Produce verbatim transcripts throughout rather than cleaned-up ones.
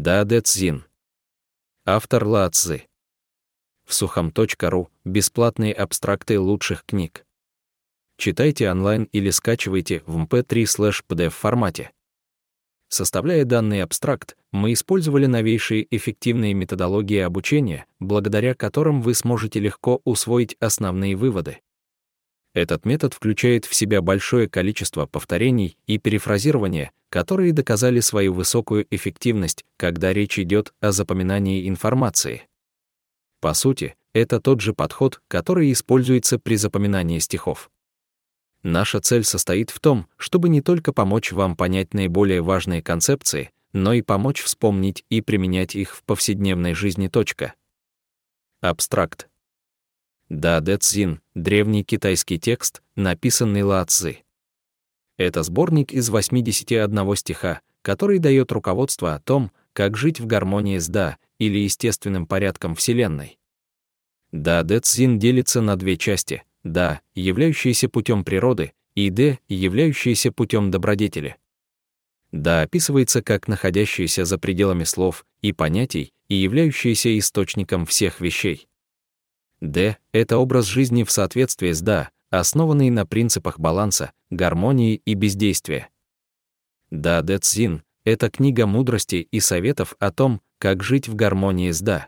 Даде Цзин. Автор Лао Цзы. В сухом точка ру бесплатные абстракты лучших книг. Читайте онлайн или скачивайте в эм пэ три слэш пи ди эф формате. Составляя данный абстракт, мы использовали новейшие эффективные методологии обучения, благодаря которым вы сможете легко усвоить основные выводы. Этот метод включает в себя большое количество повторений и перефразирования, которые доказали свою высокую эффективность, когда речь идет о запоминании информации. По сути, это тот же подход, который используется при запоминании стихов. Наша цель состоит в том, чтобы не только помочь вам понять наиболее важные концепции, но и помочь вспомнить и применять их в повседневной жизни. Абстракт. Даде Цзин — древний китайский текст, написанный Лао Цзы. Это сборник из восьмидесяти одного стиха, который дает руководство о том, как жить в гармонии с Да, или естественным порядком Вселенной. Даде Цзин делится на две части: Да, являющиеся путем природы, и Дэ, являющиеся путем добродетели. Да описывается как находящееся за пределами слов и понятий и являющееся источником всех вещей. Дэ — это образ жизни в соответствии с Да, основанный на принципах баланса, гармонии и бездействия. Даде Цзин — это книга мудрости и советов о том, как жить в гармонии с Да.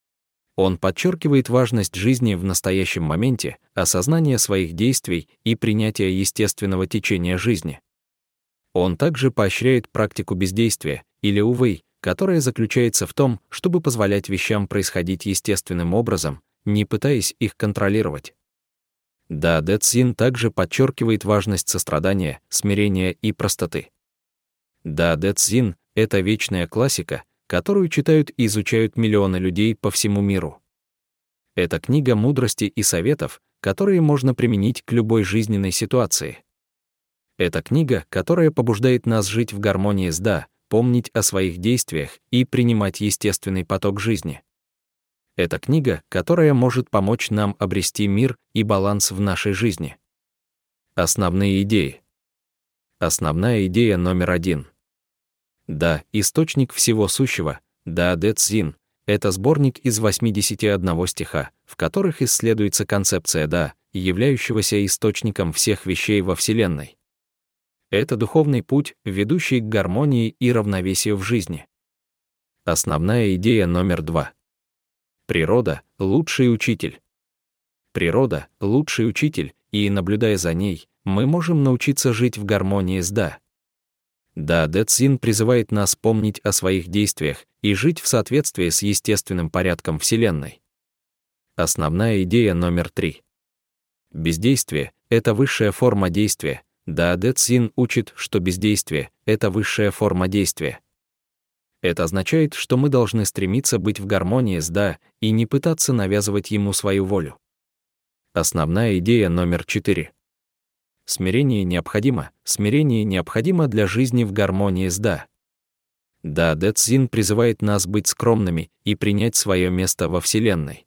Он подчеркивает важность жизни в настоящем моменте, осознания своих действий и принятия естественного течения жизни. Он также поощряет практику бездействия, или увэй, которая заключается в том, чтобы позволять вещам происходить естественным образом, не пытаясь их контролировать. Даде Цзин также подчеркивает важность сострадания, смирения и простоты. Даде Цзин — это вечная классика, которую читают и изучают миллионы людей по всему миру. Это книга мудрости и советов, которые можно применить к любой жизненной ситуации. Это книга, которая побуждает нас жить в гармонии с Да, помнить о своих действиях и принимать естественный поток жизни. Это книга, которая может помочь нам обрести мир и баланс в нашей жизни. Основные идеи. Основная идея номер один. Да, источник всего сущего, Даде Цзин — это сборник из восьмидесяти одного стиха, в которых исследуется концепция Да, являющегося источником всех вещей во Вселенной. Это духовный путь, ведущий к гармонии и равновесию в жизни. Основная идея номер два. Природа — лучший учитель. Природа — лучший учитель, и, наблюдая за ней, мы можем научиться жить в гармонии с Да. Даде Цзин призывает нас помнить о своих действиях и жить в соответствии с естественным порядком Вселенной. Основная идея номер три. Бездействие — это высшая форма действия. Даде Цзин учит, что бездействие — это высшая форма действия. Это означает, что мы должны стремиться быть в гармонии с Да и не пытаться навязывать ему свою волю. Основная идея номер четыре. Смирение необходимо. Смирение необходимо для жизни в гармонии с Да. Даде Цзин призывает нас быть скромными и принять свое место во Вселенной.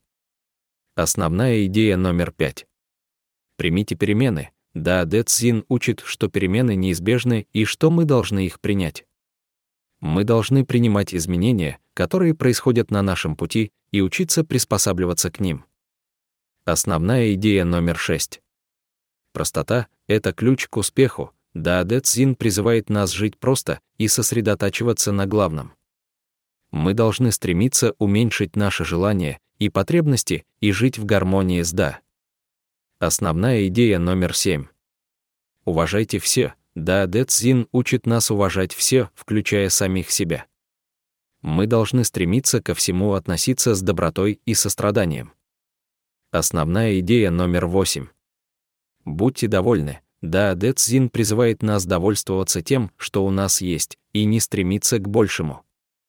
Основная идея номер пять. Примите перемены. Даде Цзин учит, что перемены неизбежны и что мы должны их принять. Мы должны принимать изменения, которые происходят на нашем пути, и учиться приспосабливаться к ним. Основная идея номер шесть. Простота — это ключ к успеху. Даде Цзин призывает нас жить просто и сосредотачиваться на главном. Мы должны стремиться уменьшить наши желания и потребности и жить в гармонии с Да. Основная идея номер семь. Уважайте все. Даде Цзин учит нас уважать все, включая самих себя. Мы должны стремиться ко всему относиться с добротой и состраданием. Основная идея номер восемь. Будьте довольны. Даде Цзин призывает нас довольствоваться тем, что у нас есть, и не стремиться к большему.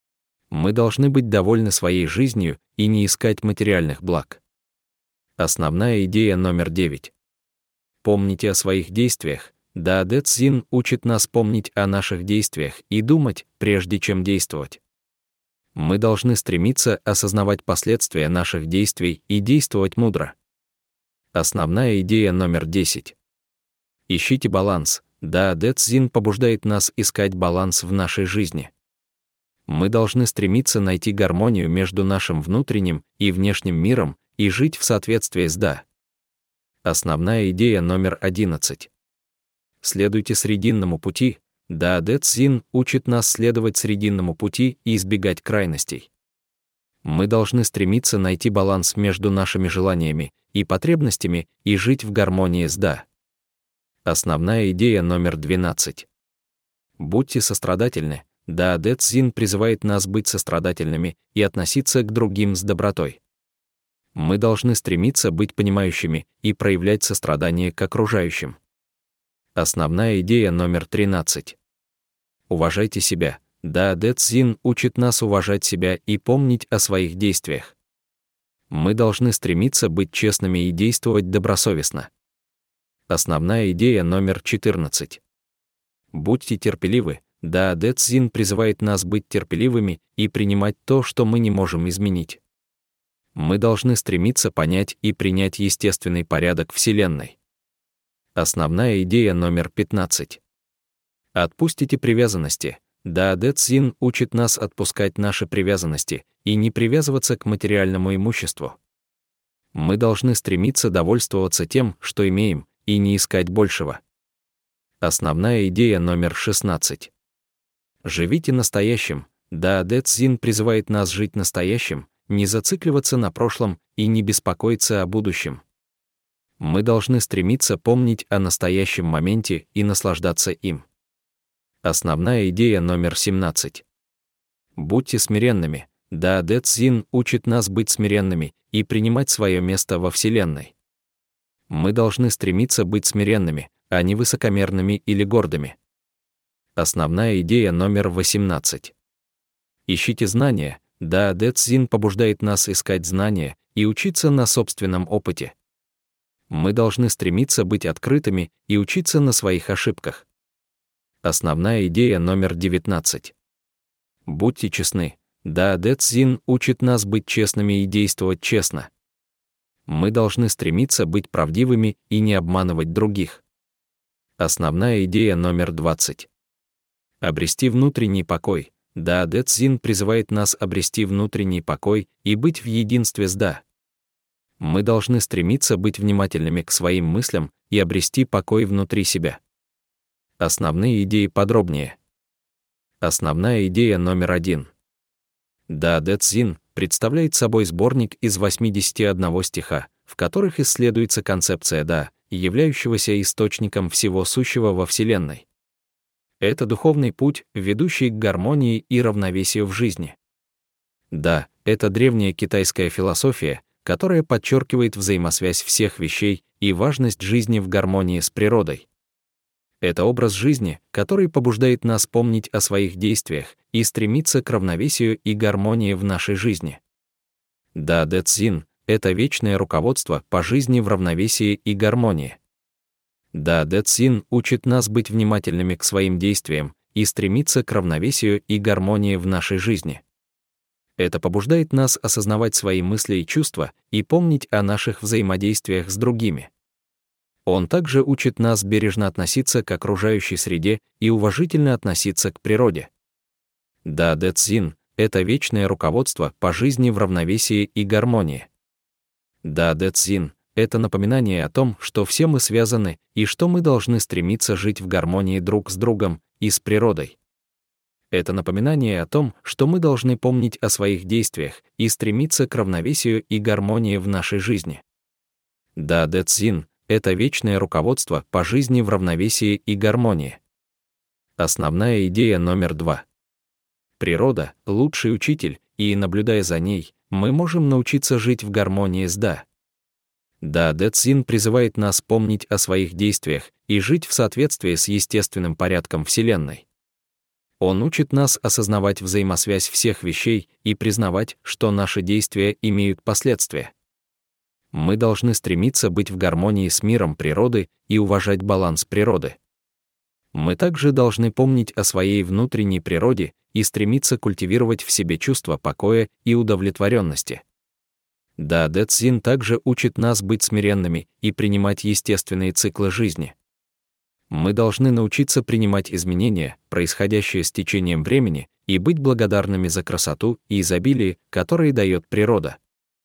Мы должны быть довольны своей жизнью и не искать материальных благ. Основная идея номер девять. Помните о своих действиях. Даде Цзин учит нас помнить о наших действиях и думать, прежде чем действовать. Мы должны стремиться осознавать последствия наших действий и действовать мудро. Основная идея номер десять. Ищите баланс. Даде Цзин побуждает нас искать баланс в нашей жизни. Мы должны стремиться найти гармонию между нашим внутренним и внешним миром и жить в соответствии с Да. Основная идея номер одиннадцать. Следуйте срединному пути. Дао-дэ Цзин учит нас следовать срединному пути и избегать крайностей. Мы должны стремиться найти баланс между нашими желаниями и потребностями и жить в гармонии с Да. Основная идея номер двенадцать. Будьте сострадательны. Дао-дэ Цзин призывает нас быть сострадательными и относиться к другим с добротой. Мы должны стремиться быть понимающими и проявлять сострадание к окружающим. Основная идея номер тринадцать. Уважайте себя. Дао-дэ Цзин учит нас уважать себя и помнить о своих действиях. Мы должны стремиться быть честными и действовать добросовестно. Основная идея номер четырнадцать. Будьте терпеливы. Дао-дэ Цзин призывает нас быть терпеливыми и принимать то, что мы не можем изменить. Мы должны стремиться понять и принять естественный порядок Вселенной. Основная идея номер пятнадцать. Отпустите привязанности. Дао-дэ Цзин учит нас отпускать наши привязанности и не привязываться к материальному имуществу. Мы должны стремиться довольствоваться тем, что имеем, и не искать большего. Основная идея номер шестнадцать. Живите настоящим. Дао-дэ Цзин призывает нас жить настоящим, не зацикливаться на прошлом и не беспокоиться о будущем. Мы должны стремиться помнить о настоящем моменте и наслаждаться им. Основная идея номер семнадцать. Будьте смиренными. Дао-дэ Цзин учит нас быть смиренными и принимать свое место во Вселенной. Мы должны стремиться быть смиренными, а не высокомерными или гордыми. Основная идея номер восемнадцать. Ищите знания. Дао-дэ Цзин побуждает нас искать знания и учиться на собственном опыте. Мы должны стремиться быть открытыми и учиться на своих ошибках. Основная идея номер девятнадцать. Будьте честны. Дао-дэ Цзин учит нас быть честными и действовать честно. Мы должны стремиться быть правдивыми и не обманывать других. Основная идея номер двадцать. Обрести внутренний покой. Дао-дэ Цзин призывает нас обрести внутренний покой и быть в единстве с Да. Мы должны стремиться быть внимательными к своим мыслям и обрести покой внутри себя. Основные идеи подробнее. Основная идея номер один. Дао-дэ Цзин представляет собой сборник из восьмидесяти одного стиха, в которых исследуется концепция Да, являющегося источником всего сущего во Вселенной. Это духовный путь, ведущий к гармонии и равновесию в жизни. Да, это древняя китайская философия, которая подчеркивает взаимосвязь всех вещей и важность жизни в гармонии с природой. Это образ жизни, который побуждает нас помнить о своих действиях и стремиться к равновесию и гармонии в нашей жизни. Дао-дэ Цзин — это вечное руководство по жизни в равновесии и гармонии. Дао-дэ Цзин учит нас быть внимательными к своим действиям и стремиться к равновесию и гармонии в нашей жизни. Это побуждает нас осознавать свои мысли и чувства и помнить о наших взаимодействиях с другими. Он также учит нас бережно относиться к окружающей среде и уважительно относиться к природе. Дао-дэ Цзин — это вечное руководство по жизни в равновесии и гармонии. Дао-дэ Цзин — это напоминание о том, что все мы связаны и что мы должны стремиться жить в гармонии друг с другом и с природой. Это напоминание о том, что мы должны помнить о своих действиях и стремиться к равновесию и гармонии в нашей жизни. Дао-дэ Цзин — это вечное руководство по жизни в равновесии и гармонии. Основная идея номер два. Природа — лучший учитель, и, наблюдая за ней, мы можем научиться жить в гармонии с Да. Дао-дэ Цзин призывает нас помнить о своих действиях и жить в соответствии с естественным порядком Вселенной. Он учит нас осознавать взаимосвязь всех вещей и признавать, что наши действия имеют последствия. Мы должны стремиться быть в гармонии с миром природы и уважать баланс природы. Мы также должны помнить о своей внутренней природе и стремиться культивировать в себе чувство покоя и удовлетворенности. Дао-дэ Цзин также учит нас быть смиренными и принимать естественные циклы жизни. Мы должны научиться принимать изменения, происходящие с течением времени, и быть благодарными за красоту и изобилие, которые дает природа.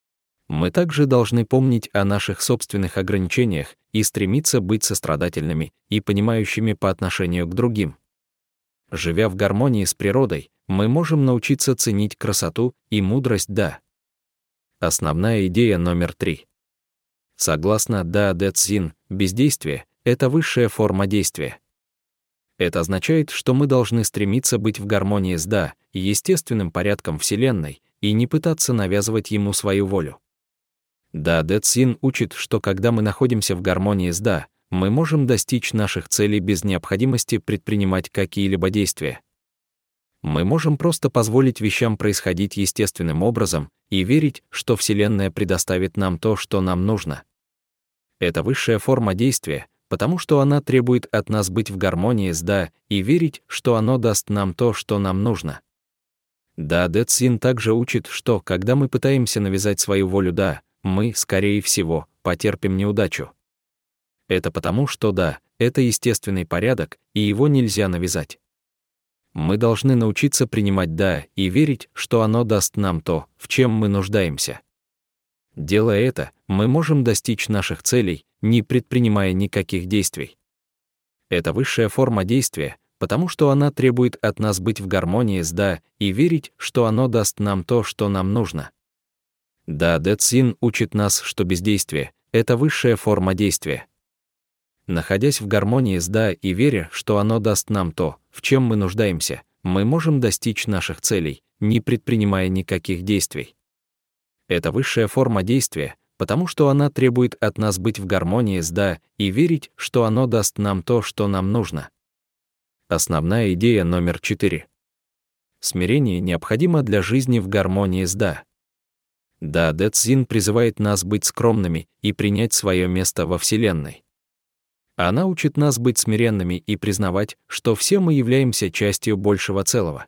Мы также должны помнить о наших собственных ограничениях и стремиться быть сострадательными и понимающими по отношению к другим. Живя в гармонии с природой, мы можем научиться ценить красоту и мудрость Да. Основная идея номер три. Согласно Дао Дэ Цзин, бездействие — это высшая форма действия. Это означает, что мы должны стремиться быть в гармонии с Да, естественным порядком Вселенной, и не пытаться навязывать ему свою волю. Дао Дэ Цзин учит, что когда мы находимся в гармонии с Да, мы можем достичь наших целей без необходимости предпринимать какие-либо действия. Мы можем просто позволить вещам происходить естественным образом и верить, что Вселенная предоставит нам то, что нам нужно. Это высшая форма действия, потому что она требует от нас быть в гармонии с Да и верить, что оно даст нам то, что нам нужно. Дао Дэ Цзин также учит, что, когда мы пытаемся навязать свою волю Да, мы, скорее всего, потерпим неудачу. Это потому, что Да — это естественный порядок, и его нельзя навязать. Мы должны научиться принимать Да и верить, что оно даст нам то, в чем мы нуждаемся. Делая это, мы можем достичь наших целей, не предпринимая никаких действий. Это высшая форма действия, потому что она требует от нас быть в гармонии с Да и верить, что оно даст нам то, что нам нужно. Дао Дэ Цзин учит нас, что бездействие — это высшая форма действия. Находясь в гармонии с Да и веря, что оно даст нам то, в чем мы нуждаемся, мы можем достичь наших целей, не предпринимая никаких действий. Это высшая форма действия, потому что она требует от нас быть в гармонии с Да и верить, что оно даст нам то, что нам нужно. Основная идея номер четыре. Смирение необходимо для жизни в гармонии с Да. Дао Дэ Цзин призывает нас быть скромными и принять свое место во Вселенной. Она учит нас быть смиренными и признавать, что все мы являемся частью большего целого.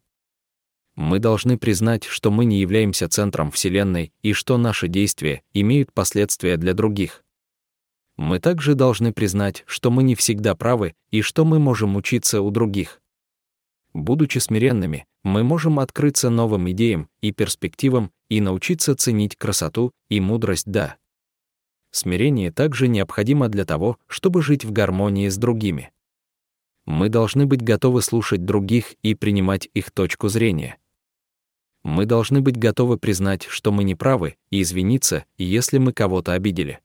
Мы должны признать, что мы не являемся центром Вселенной и что наши действия имеют последствия для других. Мы также должны признать, что мы не всегда правы и что мы можем учиться у других. Будучи смиренными, мы можем открыться новым идеям и перспективам и научиться ценить красоту и мудрость Да. Смирение также необходимо для того, чтобы жить в гармонии с другими. Мы должны быть готовы слушать других и принимать их точку зрения. Мы должны быть готовы признать, что мы не правы, и извиниться, если мы кого-то обидели.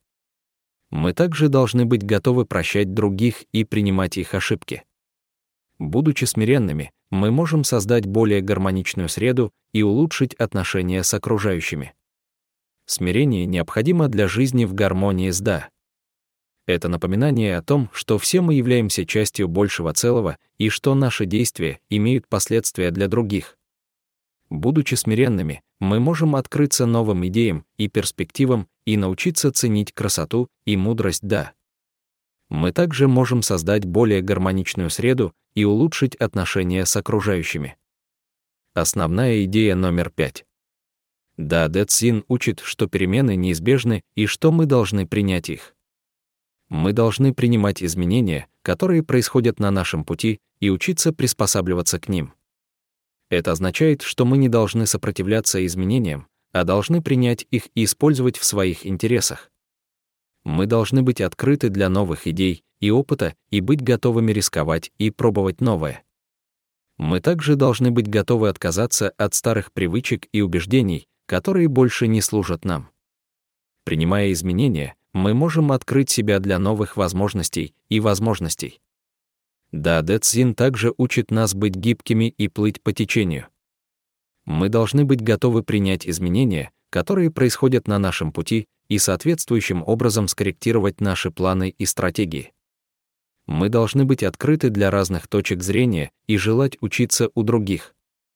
Мы также должны быть готовы прощать других и принимать их ошибки. Будучи смиренными, мы можем создать более гармоничную среду и улучшить отношения с окружающими. Смирение необходимо для жизни в гармонии с Да. Это напоминание о том, что все мы являемся частью большего целого и что наши действия имеют последствия для других. Будучи смиренными, мы можем открыться новым идеям и перспективам и научиться ценить красоту и мудрость Да. Мы также можем создать более гармоничную среду и улучшить отношения с окружающими. Основная идея номер пять. Дао Дэ Цзин учит, что перемены неизбежны и что мы должны принять их. Мы должны принимать изменения, которые происходят на нашем пути, и учиться приспосабливаться к ним. Это означает, что мы не должны сопротивляться изменениям, а должны принять их и использовать в своих интересах. Мы должны быть открыты для новых идей и опыта и быть готовыми рисковать и пробовать новое. Мы также должны быть готовы отказаться от старых привычек и убеждений, которые больше не служат нам. Принимая изменения, мы можем открыть себя для новых возможностей и возможностей. Дао Дэ Цзин также учит нас быть гибкими и плыть по течению. Мы должны быть готовы принять изменения, которые происходят на нашем пути, и соответствующим образом скорректировать наши планы и стратегии. Мы должны быть открыты для разных точек зрения и желать учиться у других.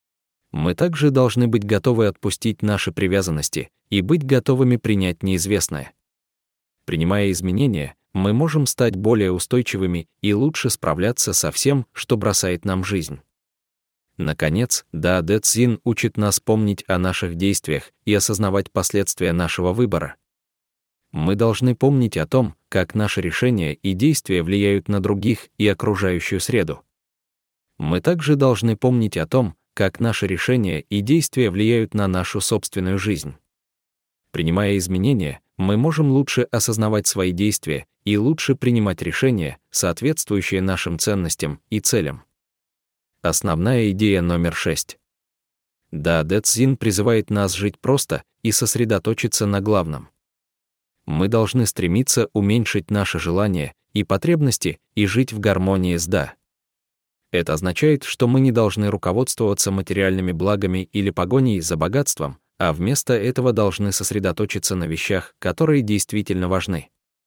Мы также должны быть готовы отпустить наши привязанности и быть готовыми принять неизвестное. Принимая изменения, мы можем стать более устойчивыми и лучше справляться со всем, что бросает нам жизнь. Наконец, Дао Дэ Цзин учит нас помнить о наших действиях и осознавать последствия нашего выбора. Мы должны помнить о том, как наши решения и действия влияют на других и окружающую среду. Мы также должны помнить о том, как наши решения и действия влияют на нашу собственную жизнь. Принимая изменения, мы можем лучше осознавать свои действия и лучше принимать решения, соответствующие нашим ценностям и целям. Основная идея номер шесть. Дао-Дэ Цзин призывает нас жить просто и сосредоточиться на главном. Мы должны стремиться уменьшить наши желания и потребности и жить в гармонии с Да. Это означает, что мы не должны руководствоваться материальными благами или погоней за богатством, а вместо этого должны сосредоточиться на вещах, которые действительно важны.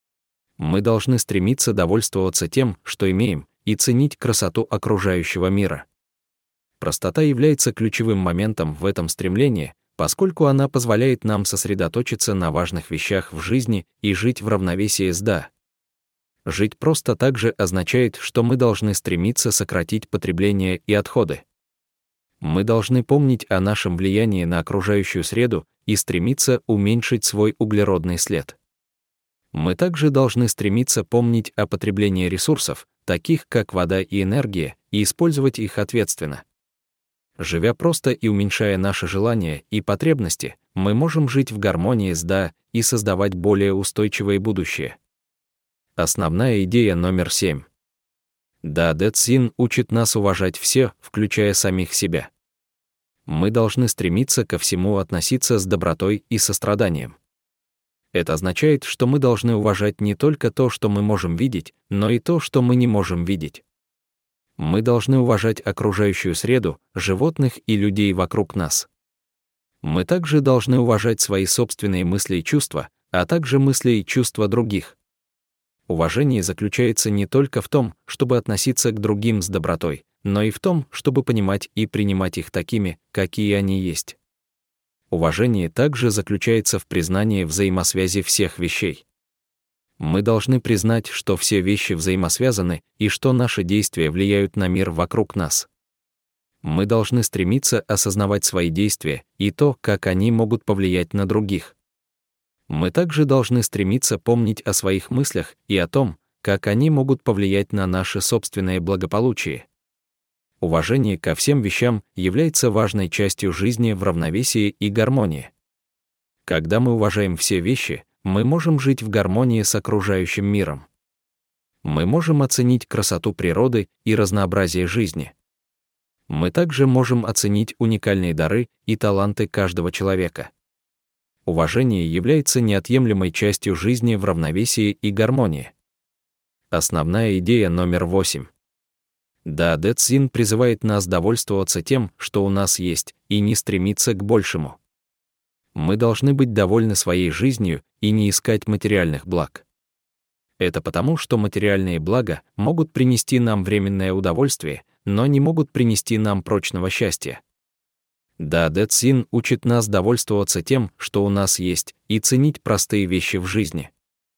Мы должны стремиться довольствоваться тем, что имеем, и ценить красоту окружающего мира. Простота является ключевым моментом в этом стремлении, поскольку она позволяет нам сосредоточиться на важных вещах в жизни и жить в равновесии с Да. Жить просто также означает, что мы должны стремиться сократить потребление и отходы. Мы должны помнить о нашем влиянии на окружающую среду и стремиться уменьшить свой углеродный след. Мы также должны стремиться помнить о потреблении ресурсов, таких как вода и энергия, и использовать их ответственно. Живя просто и уменьшая наши желания и потребности, мы можем жить в гармонии с Да и создавать более устойчивое будущее. Основная идея номер семь. Дао-Дэ Цзин учит нас уважать все, включая самих себя. Мы должны стремиться ко всему относиться с добротой и состраданием. Это означает, что мы должны уважать не только то, что мы можем видеть, но и то, что мы не можем видеть. Мы должны уважать окружающую среду, животных и людей вокруг нас. Мы также должны уважать свои собственные мысли и чувства, а также мысли и чувства других. Уважение заключается не только в том, чтобы относиться к другим с добротой, но и в том, чтобы понимать и принимать их такими, какие они есть. Уважение также заключается в признании взаимосвязи всех вещей. Мы должны признать, что все вещи взаимосвязаны и что наши действия влияют на мир вокруг нас. Мы должны стремиться осознавать свои действия и то, как они могут повлиять на других. Мы также должны стремиться помнить о своих мыслях и о том, как они могут повлиять на наше собственное благополучие. Уважение ко всем вещам является важной частью жизни в равновесии и гармонии. Когда мы уважаем все вещи, мы можем жить в гармонии с окружающим миром. Мы можем оценить красоту природы и разнообразие жизни. Мы также можем оценить уникальные дары и таланты каждого человека. Уважение является неотъемлемой частью жизни в равновесии и гармонии. Основная идея номер восемь. Дао-Дэ Цзин призывает нас довольствоваться тем, что у нас есть, и не стремиться к большему. Мы должны быть довольны своей жизнью и не искать материальных благ. Это потому, что материальные блага могут принести нам временное удовольствие, но не могут принести нам прочного счастья. Дао-Дэ Цзин учит нас довольствоваться тем, что у нас есть, и ценить простые вещи в жизни.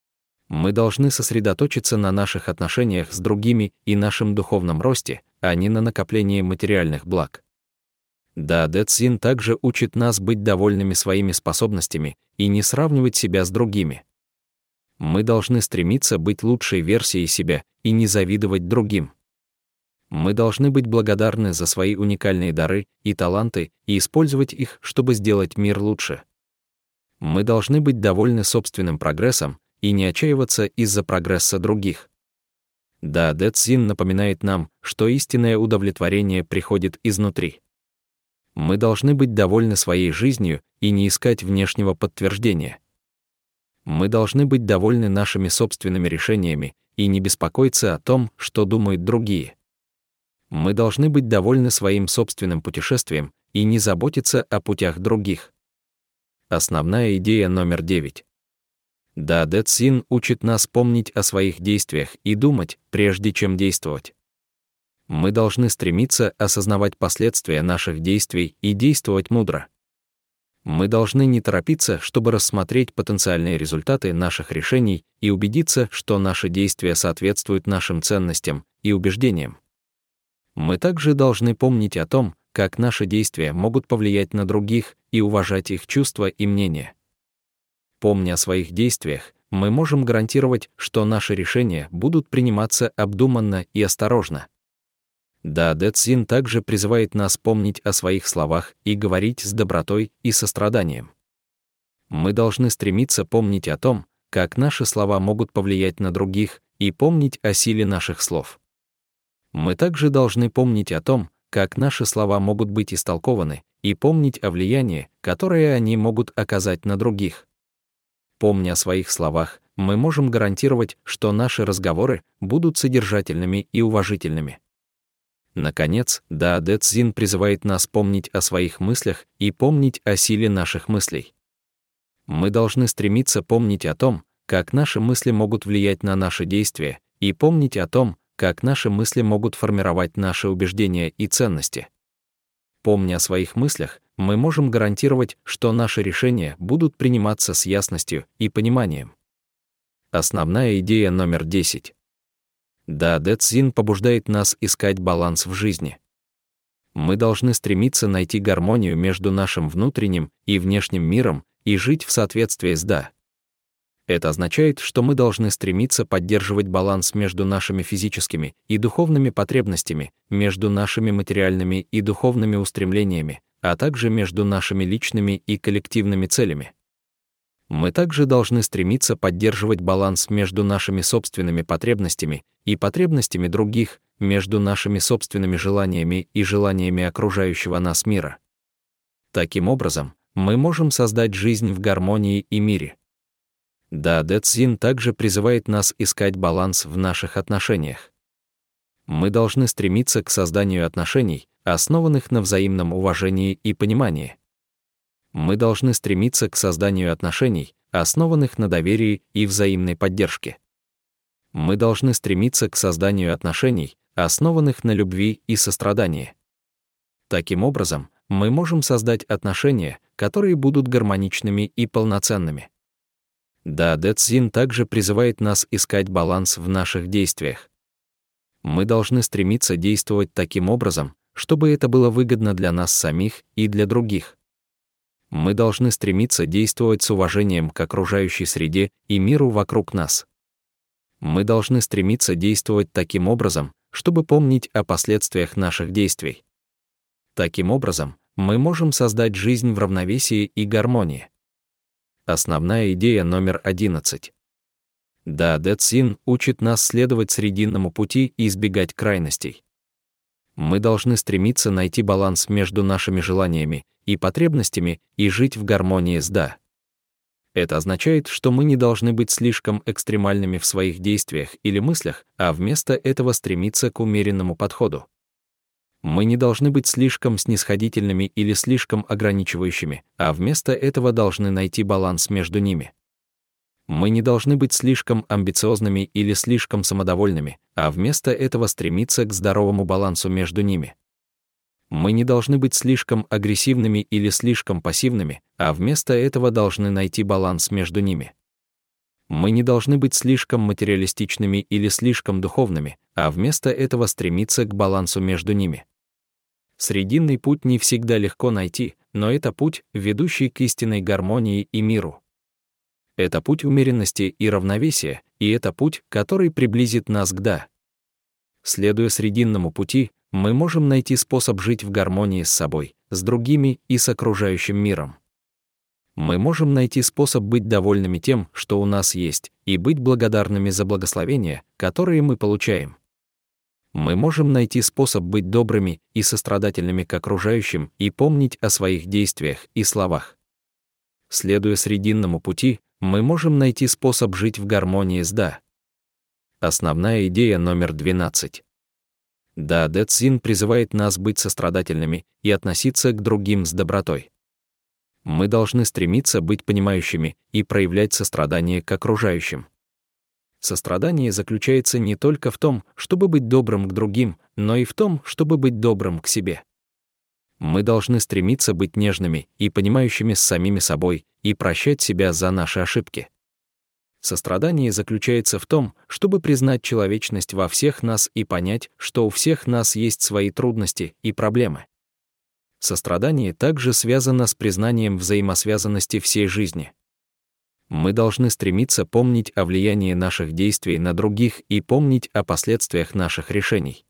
Мы должны сосредоточиться на наших отношениях с другими и нашем духовном росте, а не на накоплении материальных благ. Дао-Дэ Цзин также учит нас быть довольными своими способностями и не сравнивать себя с другими. Мы должны стремиться быть лучшей версией себя и не завидовать другим. Мы должны быть благодарны за свои уникальные дары и таланты и использовать их, чтобы сделать мир лучше. Мы должны быть довольны собственным прогрессом и не отчаиваться из-за прогресса других. Дао-Дэ Цзин напоминает нам, что истинное удовлетворение приходит изнутри. Мы должны быть довольны своей жизнью и не искать внешнего подтверждения. Мы должны быть довольны нашими собственными решениями и не беспокоиться о том, что думают другие. Мы должны быть довольны своим собственным путешествием и не заботиться о путях других. Основная идея номер девять. Дао-Дэ Цзин учит нас помнить о своих действиях и думать, прежде чем действовать. Мы должны стремиться осознавать последствия наших действий и действовать мудро. Мы должны не торопиться, чтобы рассмотреть потенциальные результаты наших решений и убедиться, что наши действия соответствуют нашим ценностям и убеждениям. Мы также должны помнить о том, как наши действия могут повлиять на других и уважать их чувства и мнения. Помня о своих действиях, мы можем гарантировать, что наши решения будут приниматься обдуманно и осторожно. Дао-Дэ Цзин также призывает нас помнить о своих словах и говорить с добротой и состраданием. Мы должны стремиться помнить о том, как наши слова могут повлиять на других, и помнить о силе наших слов. Мы также должны помнить о том, как наши слова могут быть истолкованы, и помнить о влиянии, которое они могут оказать на других. Помня о своих словах, мы можем гарантировать, что наши разговоры будут содержательными и уважительными. Наконец, Дао-Дэ Цзин призывает нас помнить о своих мыслях и помнить о силе наших мыслей. Мы должны стремиться помнить о том, как наши мысли могут влиять на наши действия, и помнить о том, как наши мысли могут формировать наши убеждения и ценности. Помня о своих мыслях, мы можем гарантировать, что наши решения будут приниматься с ясностью и пониманием. Основная идея номер десять. Дао-Дэ Цзин побуждает нас искать баланс в жизни. Мы должны стремиться найти гармонию между нашим внутренним и внешним миром и жить в соответствии с Да. Это означает, что мы должны стремиться поддерживать баланс между нашими физическими и духовными потребностями, между нашими материальными и духовными устремлениями, а также между нашими личными и коллективными целями. Мы также должны стремиться поддерживать баланс между нашими собственными потребностями и потребностями других, между нашими собственными желаниями и желаниями окружающего нас мира. Таким образом, мы можем создать жизнь в гармонии и мире. Дао-Дэ Цзин также призывает нас искать баланс в наших отношениях. Мы должны стремиться к созданию отношений, основанных на взаимном уважении и понимании. Мы должны стремиться к созданию отношений, основанных на доверии и взаимной поддержке. Мы должны стремиться к созданию отношений, основанных на любви и сострадании. Таким образом, мы можем создать отношения, которые будут гармоничными и полноценными. Дао-Дэ Цзин также призывает нас искать баланс в наших действиях. Мы должны стремиться действовать таким образом, чтобы это было выгодно для нас самих и для других. Мы должны стремиться действовать с уважением к окружающей среде и миру вокруг нас. Мы должны стремиться действовать таким образом, чтобы помнить о последствиях наших действий. Таким образом, мы можем создать жизнь в равновесии и гармонии. Основная идея номер одиннадцать. Дао-Дэ Цзин учит нас следовать срединному пути и избегать крайностей. Мы должны стремиться найти баланс между нашими желаниями и потребностями и жить в гармонии с Да. Это означает, что мы не должны быть слишком экстремальными в своих действиях или мыслях, а вместо этого стремиться к умеренному подходу. Мы не должны быть слишком снисходительными или слишком ограничивающими, а вместо этого должны найти баланс между ними. Мы не должны быть слишком амбициозными или слишком самодовольными, а вместо этого стремиться к здоровому балансу между ними. Мы не должны быть слишком агрессивными или слишком пассивными, а вместо этого должны найти баланс между ними. Мы не должны быть слишком материалистичными или слишком духовными, а вместо этого стремиться к балансу между ними. Срединный путь не всегда легко найти, но это путь, ведущий к истинной гармонии и миру. Это путь умеренности и равновесия, и это путь, который приблизит нас к Да. Следуя срединному пути, мы можем найти способ жить в гармонии с собой, с другими и с окружающим миром. Мы можем найти способ быть довольными тем, что у нас есть, и быть благодарными за благословения, которые мы получаем. Мы можем найти способ быть добрыми и сострадательными к окружающим и помнить о своих действиях и словах. Следуя срединному пути, мы можем найти способ жить в гармонии с Да. Основная идея номер двенадцать. Дао-Дэ Цзин призывает нас быть сострадательными и относиться к другим с добротой. Мы должны стремиться быть понимающими и проявлять сострадание к окружающим. Сострадание заключается не только в том, чтобы быть добрым к другим, но и в том, чтобы быть добрым к себе. Мы должны стремиться быть нежными и понимающими с самими собой и прощать себя за наши ошибки. Сострадание заключается в том, чтобы признать человечность во всех нас и понять, что у всех нас есть свои трудности и проблемы. Сострадание также связано с признанием взаимосвязанности всей жизни. Мы должны стремиться помнить о влиянии наших действий на других и помнить о последствиях наших решений.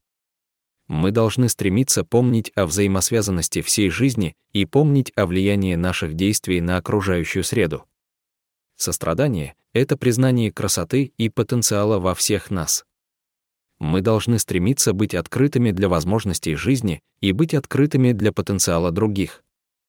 Мы должны стремиться помнить о взаимосвязанности всей жизни и помнить о влиянии наших действий на окружающую среду. Сострадание — это признание красоты и потенциала во всех нас. Мы должны стремиться быть открытыми для возможностей жизни и быть открытыми для потенциала других.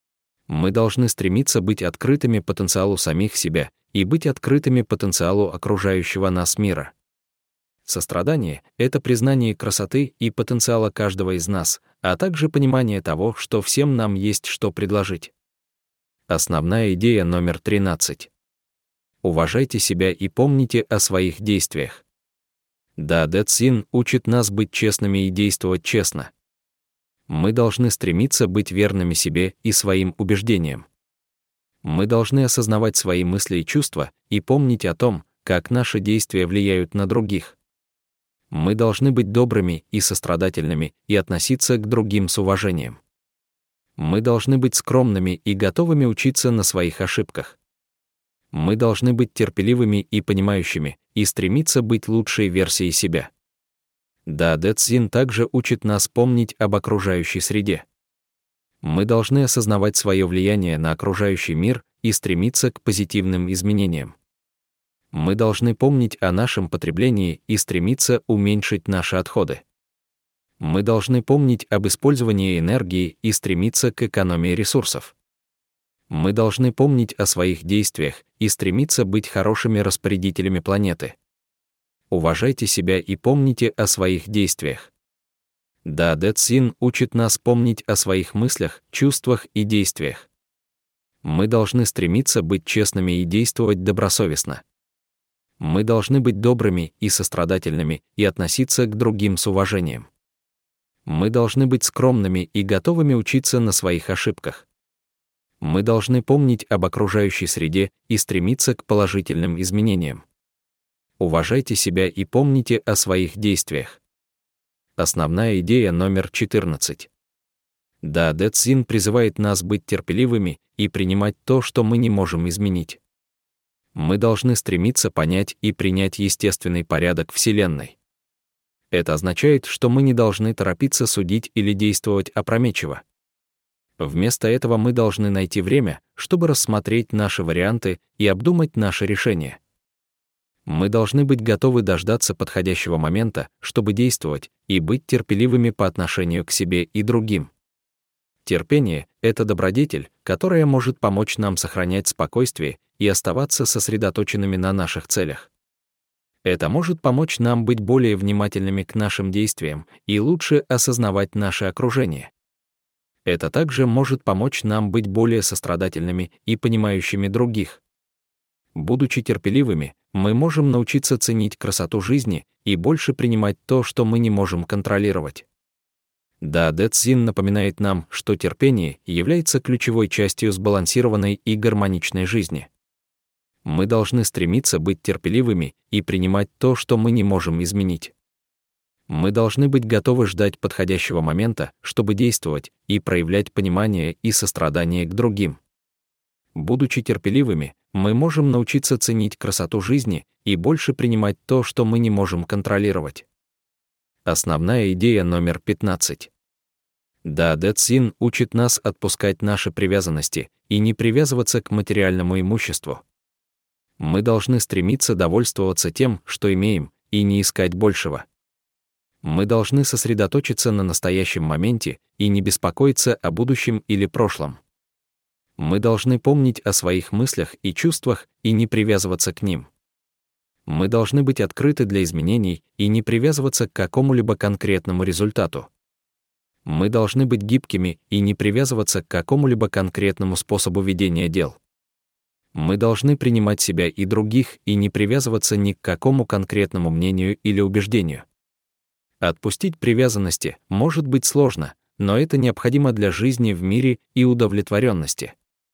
Мы должны стремиться быть открытыми потенциалу самих себя и быть открытыми потенциалу окружающего нас мира. Сострадание — это признание красоты и потенциала каждого из нас, а также понимание того, что всем нам есть что предложить. Основная идея номер тринадцать. Уважайте себя и помните о своих действиях. Дао-Дэ Цзин учит нас быть честными и действовать честно. Мы должны стремиться быть верными себе и своим убеждениям. Мы должны осознавать свои мысли и чувства и помнить о том, как наши действия влияют на других. Мы должны быть добрыми и сострадательными и относиться к другим с уважением. Мы должны быть скромными и готовыми учиться на своих ошибках. Мы должны быть терпеливыми и понимающими и стремиться быть лучшей версией себя. Дао-Дэ Цзин также учит нас помнить об окружающей среде. Мы должны осознавать свое влияние на окружающий мир и стремиться к позитивным изменениям. Мы должны помнить о нашем потреблении и стремиться уменьшить наши отходы. Мы должны помнить об использовании энергии и стремиться к экономии ресурсов. Мы должны помнить о своих действиях и стремиться быть хорошими распорядителями планеты. Уважайте себя и помните о своих действиях. Дао-Дэ Цзин учит нас помнить о своих мыслях, чувствах и действиях. Мы должны стремиться быть честными и действовать добросовестно. Мы должны быть добрыми и сострадательными и относиться к другим с уважением. Мы должны быть скромными и готовыми учиться на своих ошибках. Мы должны помнить об окружающей среде и стремиться к положительным изменениям. Уважайте себя и помните о своих действиях. Основная идея номер четырнадцать. Дао-Дэ Цзин призывает нас быть терпеливыми и принимать то, что мы не можем изменить. Мы должны стремиться понять и принять естественный порядок Вселенной. Это означает, что мы не должны торопиться судить или действовать опрометчиво. Вместо этого мы должны найти время, чтобы рассмотреть наши варианты и обдумать наши решения. Мы должны быть готовы дождаться подходящего момента, чтобы действовать, и быть терпеливыми по отношению к себе и другим. Терпение — это добродетель, которая может помочь нам сохранять спокойствие и оставаться сосредоточенными на наших целях. Это может помочь нам быть более внимательными к нашим действиям и лучше осознавать наше окружение. Это также может помочь нам быть более сострадательными и понимающими других. Будучи терпеливыми, мы можем научиться ценить красоту жизни и больше принимать то, что мы не можем контролировать. Дао-Дэ Цзин напоминает нам, что терпение является ключевой частью сбалансированной и гармоничной жизни. Мы должны стремиться быть терпеливыми и принимать то, что мы не можем изменить. Мы должны быть готовы ждать подходящего момента, чтобы действовать и проявлять понимание и сострадание к другим. Будучи терпеливыми, мы можем научиться ценить красоту жизни и больше принимать то, что мы не можем контролировать. Основная идея номер пятнадцать. Дао-Дэ Цзин учит нас отпускать наши привязанности и не привязываться к материальному имуществу. Мы должны стремиться довольствоваться тем, что имеем, и не искать большего. Мы должны сосредоточиться на настоящем моменте и не беспокоиться о будущем или прошлом. Мы должны помнить о своих мыслях и чувствах и не привязываться к ним. Мы должны быть открыты для изменений и не привязываться к какому-либо конкретному результату. Мы должны быть гибкими и не привязываться к какому-либо конкретному способу ведения дел. Мы должны принимать себя и других и не привязываться ни к какому конкретному мнению или убеждению. Отпустить привязанности может быть сложно, но это необходимо для жизни в мире и удовлетворенности.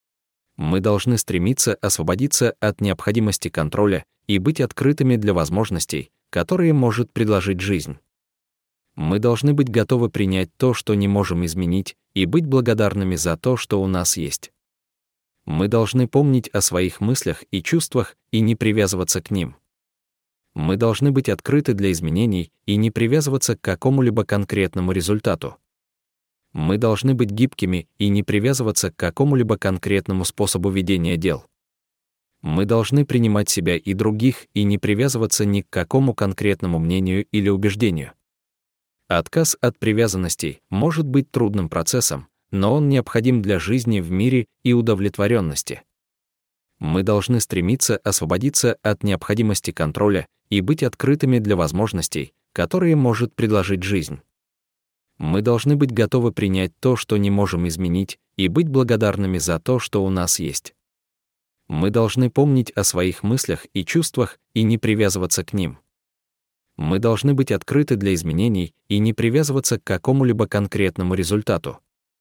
Мы должны стремиться освободиться от необходимости контроля и быть открытыми для возможностей, которые может предложить жизнь. Мы должны быть готовы принять то, что не можем изменить, и быть благодарными за то, что у нас есть. Мы должны помнить о своих мыслях и чувствах и не привязываться к ним. Мы должны быть открыты для изменений и не привязываться к какому-либо конкретному результату. Мы должны быть гибкими и не привязываться к какому-либо конкретному способу ведения дел. Мы должны принимать себя и других и не привязываться ни к какому конкретному мнению или убеждению. Отказ от привязанностей может быть трудным процессом, но он необходим для жизни в мире и удовлетворенности. Мы должны стремиться освободиться от необходимости контроля и быть открытыми для возможностей, которые может предложить жизнь. Мы должны быть готовы принять то, что не можем изменить, и быть благодарными за то, что у нас есть. Мы должны помнить о своих мыслях и чувствах и не привязываться к ним. Мы должны быть открыты для изменений и не привязываться к какому-либо конкретному результату.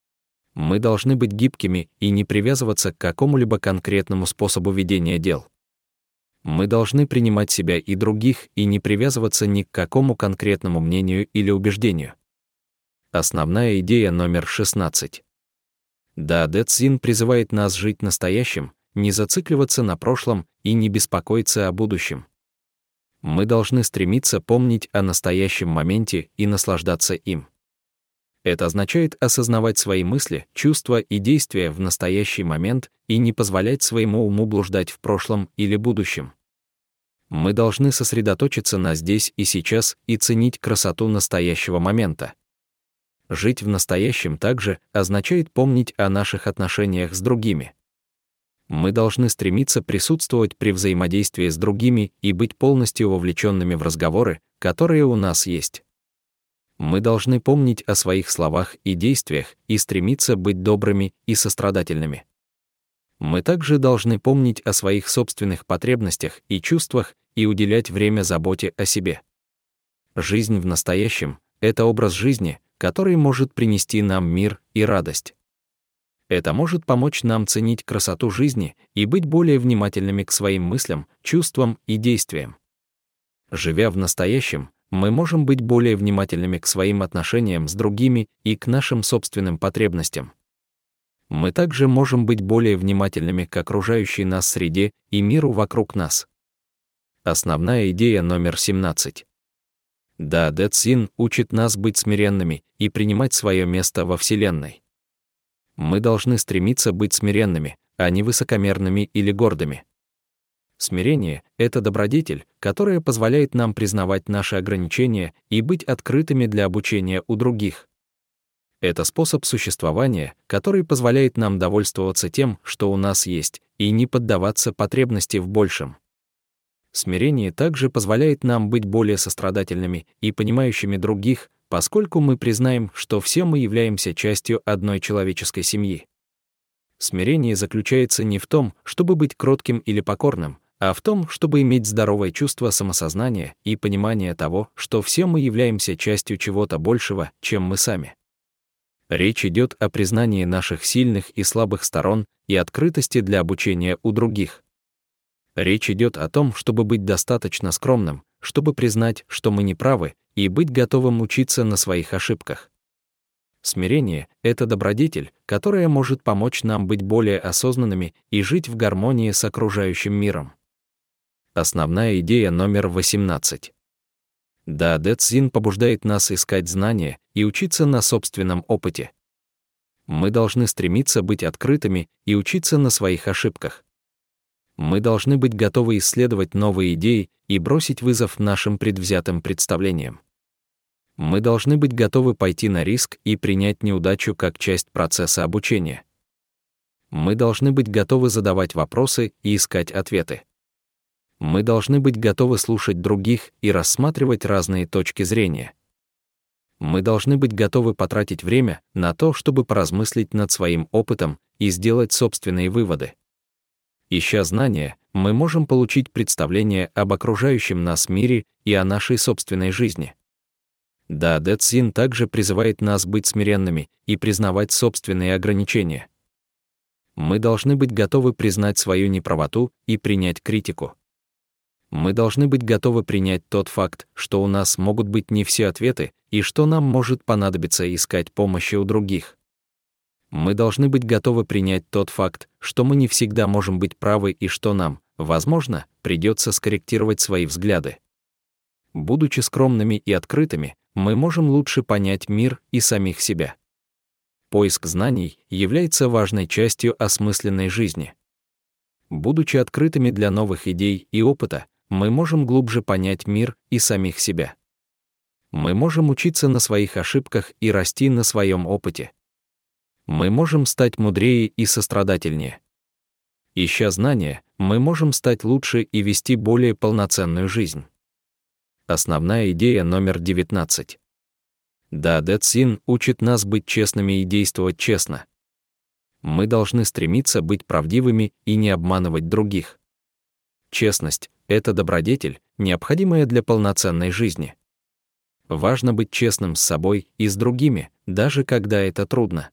Мы должны быть гибкими и не привязываться к какому-либо конкретному способу ведения дел. Мы должны принимать себя и других и не привязываться ни к какому конкретному мнению или убеждению. Основная идея номер шестнадцать. Дао-Дэ Цзин призывает нас жить настоящим, не зацикливаться на прошлом и не беспокоиться о будущем. Мы должны стремиться помнить о настоящем моменте и наслаждаться им. Это означает осознавать свои мысли, чувства и действия в настоящий момент и не позволять своему уму блуждать в прошлом или будущем. Мы должны сосредоточиться на здесь и сейчас и ценить красоту настоящего момента. Жить в настоящем также означает помнить о наших отношениях с другими. Мы должны стремиться присутствовать при взаимодействии с другими и быть полностью вовлеченными в разговоры, которые у нас есть. Мы должны помнить о своих словах и действиях и стремиться быть добрыми и сострадательными. Мы также должны помнить о своих собственных потребностях и чувствах и уделять время заботе о себе. Жизнь в настоящем — это образ жизни, который может принести нам мир и радость. Это может помочь нам ценить красоту жизни и быть более внимательными к своим мыслям, чувствам и действиям. Живя в настоящем, мы можем быть более внимательными к своим отношениям с другими и к нашим собственным потребностям. Мы также можем быть более внимательными к окружающей нас среде и миру вокруг нас. Основная идея номер семнадцать. Дао-Дэ Цзин учит нас быть смиренными и принимать свое место во Вселенной. Мы должны стремиться быть смиренными, а не высокомерными или гордыми. Смирение — это добродетель, которая позволяет нам признавать наши ограничения и быть открытыми для обучения у других. Это способ существования, который позволяет нам довольствоваться тем, что у нас есть, и не поддаваться потребности в большем. Смирение также позволяет нам быть более сострадательными и понимающими других, поскольку мы признаем, что все мы являемся частью одной человеческой семьи. Смирение заключается не в том, чтобы быть кротким или покорным, а в том, чтобы иметь здоровое чувство самосознания и понимание того, что все мы являемся частью чего-то большего, чем мы сами. Речь идет о признании наших сильных и слабых сторон и открытости для обучения у других. Речь идет о том, чтобы быть достаточно скромным, чтобы признать, что мы не правы, и быть готовым учиться на своих ошибках. Смирение — это добродетель, которая может помочь нам быть более осознанными и жить в гармонии с окружающим миром. Основная идея номер восемнадцать. Дао-Дэ Цзин побуждает нас искать знания и учиться на собственном опыте. Мы должны стремиться быть открытыми и учиться на своих ошибках. Мы должны быть готовы исследовать новые идеи и бросить вызов нашим предвзятым представлениям. Мы должны быть готовы пойти на риск и принять неудачу как часть процесса обучения. Мы должны быть готовы задавать вопросы и искать ответы. Мы должны быть готовы слушать других и рассматривать разные точки зрения. Мы должны быть готовы потратить время на то, чтобы поразмыслить над своим опытом и сделать собственные выводы. Ища знания, мы можем получить представление об окружающем нас мире и о нашей собственной жизни. Дао-Дэ Цзин также призывает нас быть смиренными и признавать собственные ограничения. Мы должны быть готовы признать свою неправоту и принять критику. Мы должны быть готовы принять тот факт, что у нас могут быть не все ответы и что нам может понадобиться искать помощи у других. Мы должны быть готовы принять тот факт, что мы не всегда можем быть правы и что нам, возможно, придется скорректировать свои взгляды. Будучи скромными и открытыми, мы можем лучше понять мир и самих себя. Поиск знаний является важной частью осмысленной жизни. Будучи открытыми для новых идей и опыта, мы можем глубже понять мир и самих себя. Мы можем учиться на своих ошибках и расти на своем опыте. Мы можем стать мудрее и сострадательнее. Ища знания, мы можем стать лучше и вести более полноценную жизнь. Основная идея номер девятнадцать. Дао-Дэ Цзин учит нас быть честными и действовать честно. Мы должны стремиться быть правдивыми и не обманывать других. Честность — это добродетель, необходимая для полноценной жизни. Важно быть честным с собой и с другими, даже когда это трудно.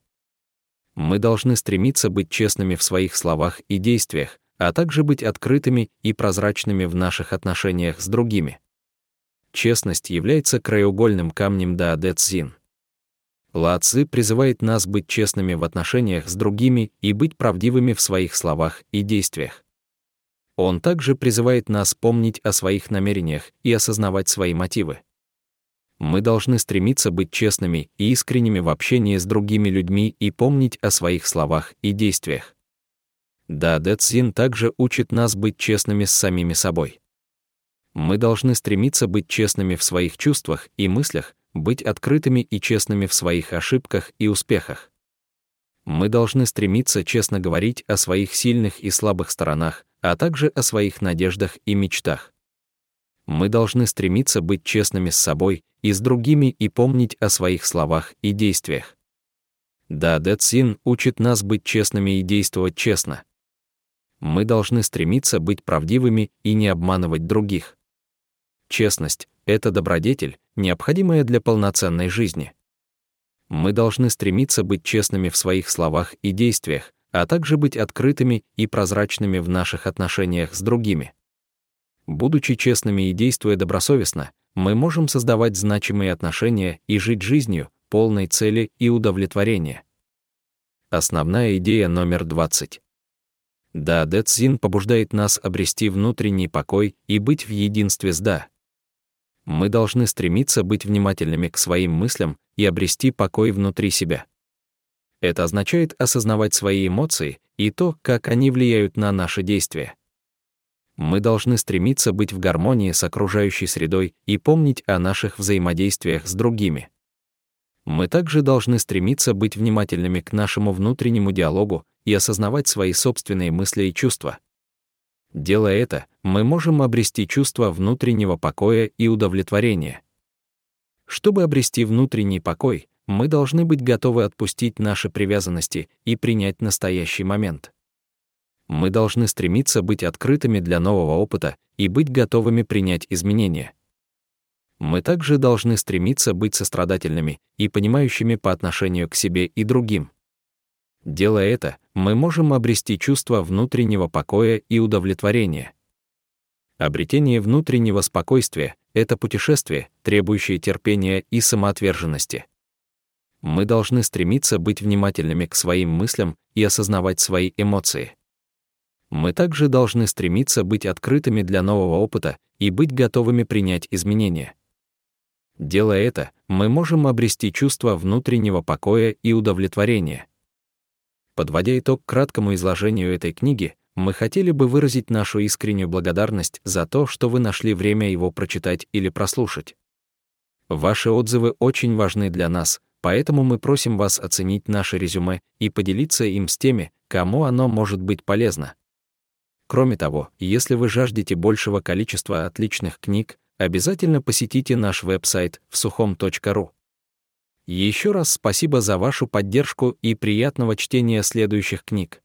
Мы должны стремиться быть честными в своих словах и действиях, а также быть открытыми и прозрачными в наших отношениях с другими. Честность является краеугольным камнем Дао-Дэ Цзин. Лао Цзы призывает нас быть честными в отношениях с другими и быть правдивыми в своих словах и действиях. Он также призывает нас помнить о своих намерениях и осознавать свои мотивы. Мы должны стремиться быть честными и искренними в общении с другими людьми и помнить о своих словах и действиях. Дао-Дэ Цзин также учит нас быть честными с самими собой. Мы должны стремиться быть честными в своих чувствах и мыслях, быть открытыми и честными в своих ошибках и успехах. Мы должны стремиться честно говорить о своих сильных и слабых сторонах, а также о своих надеждах и мечтах. Мы должны стремиться быть честными с собой и с другими и помнить о своих словах и действиях. Дао-Дэ Цзин учит нас быть честными и действовать честно. Мы должны стремиться быть правдивыми и не обманывать других. Честность — это добродетель, необходимая для полноценной жизни. Мы должны стремиться быть честными в своих словах и действиях, а также быть открытыми и прозрачными в наших отношениях с другими. Будучи честными и действуя добросовестно, мы можем создавать значимые отношения и жить жизнью, полной цели и удовлетворения. Основная идея номер двадцать. Дао-Дэ Цзин побуждает нас обрести внутренний покой и быть в единстве с Да. Мы должны стремиться быть внимательными к своим мыслям и обрести покой внутри себя. Это означает осознавать свои эмоции и то, как они влияют на наши действия. Мы должны стремиться быть в гармонии с окружающей средой и помнить о наших взаимодействиях с другими. Мы также должны стремиться быть внимательными к нашему внутреннему диалогу и осознавать свои собственные мысли и чувства. Делая это, мы можем обрести чувство внутреннего покоя и удовлетворения. Чтобы обрести внутренний покой, мы должны быть готовы отпустить наши привязанности и принять настоящий момент. Мы должны стремиться быть открытыми для нового опыта и быть готовыми принять изменения. Мы также должны стремиться быть сострадательными и понимающими по отношению к себе и другим. Делая это, мы можем обрести чувство внутреннего покоя и удовлетворения. Обретение внутреннего спокойствия — это путешествие, требующее терпения и самоотверженности. Мы должны стремиться быть внимательными к своим мыслям и осознавать свои эмоции. Мы также должны стремиться быть открытыми для нового опыта и быть готовыми принять изменения. Делая это, мы можем обрести чувство внутреннего покоя и удовлетворения. Подводя итог краткому изложению этой книги, мы хотели бы выразить нашу искреннюю благодарность за то, что вы нашли время его прочитать или прослушать. Ваши отзывы очень важны для нас, поэтому мы просим вас оценить наше резюме и поделиться им с теми, кому оно может быть полезно. Кроме того, если вы жаждете большего количества отличных книг, обязательно посетите наш веб-сайт в сухом точка ру. Еще раз спасибо за вашу поддержку и приятного чтения следующих книг.